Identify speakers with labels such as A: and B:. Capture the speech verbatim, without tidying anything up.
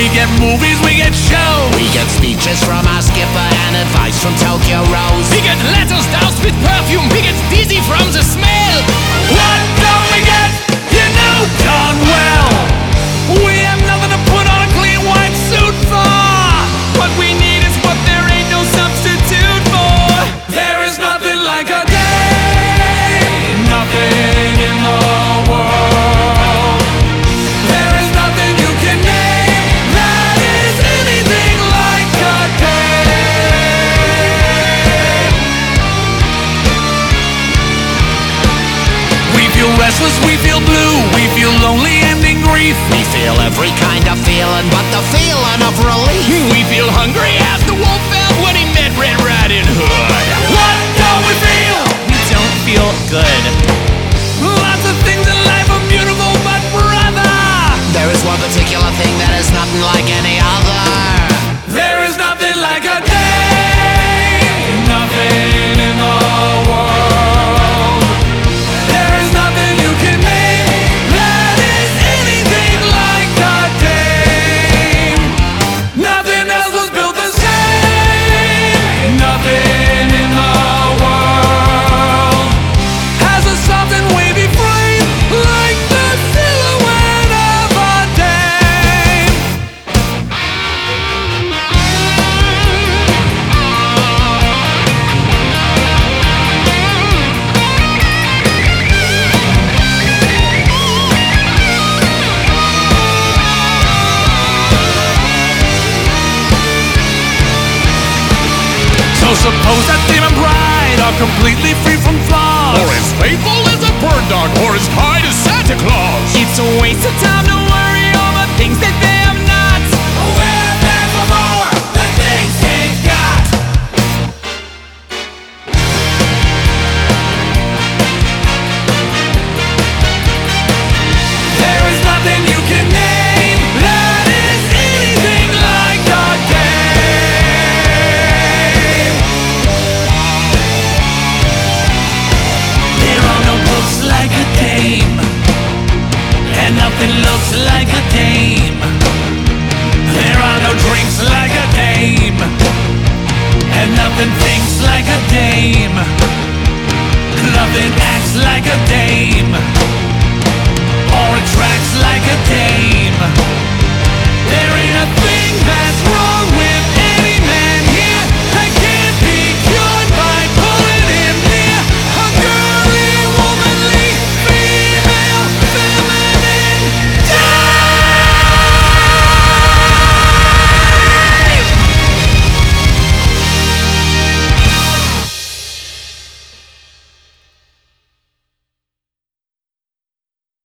A: get movies, we get shows.
B: We get speeches from our skipper and advice from Tokyo Rose.
A: We get letters doused with perfume, we get dizzy from the smell. What don't we get? You know darn well we have nothing to put on a clean white suit for. What we need is what there ain't no substitute for. There is nothing like a day, nothing in the world. There is nothing you can name that is anything like a day. We feel restless, we feel blue, we feel lonely and in grief.
B: We feel every kind of feeling but the feeling of relief.
A: We feel hungry as the wolf felt when he met Red Riding Hood. What don't we feel?
C: We don't feel good.
A: Lots of things in life are beautiful, but brother,
B: There is one particular thing that is nothing like any other.
A: there is nothing like a day, nothing in the world. There is nothing you can name that is anything like a day. Nothing else was built the same. Nothing in the world has a soft and wavy frame like the silhouette of a dame. So suppose that demon bride are completely free from flaws, or as faithful as a bird dog, or as kind as Santa Claus.
C: It's a waste of time to worry over things that they have not.
A: We're there for more than things ain't got. There is nothing you can name that is anything like a game. There are no books like a game, and nothing looks like a dame. There are no drinks like a dame, and nothing thinks like a dame. Nothing acts like a dame, or attracts like a dame. There ain't a thing that's wrong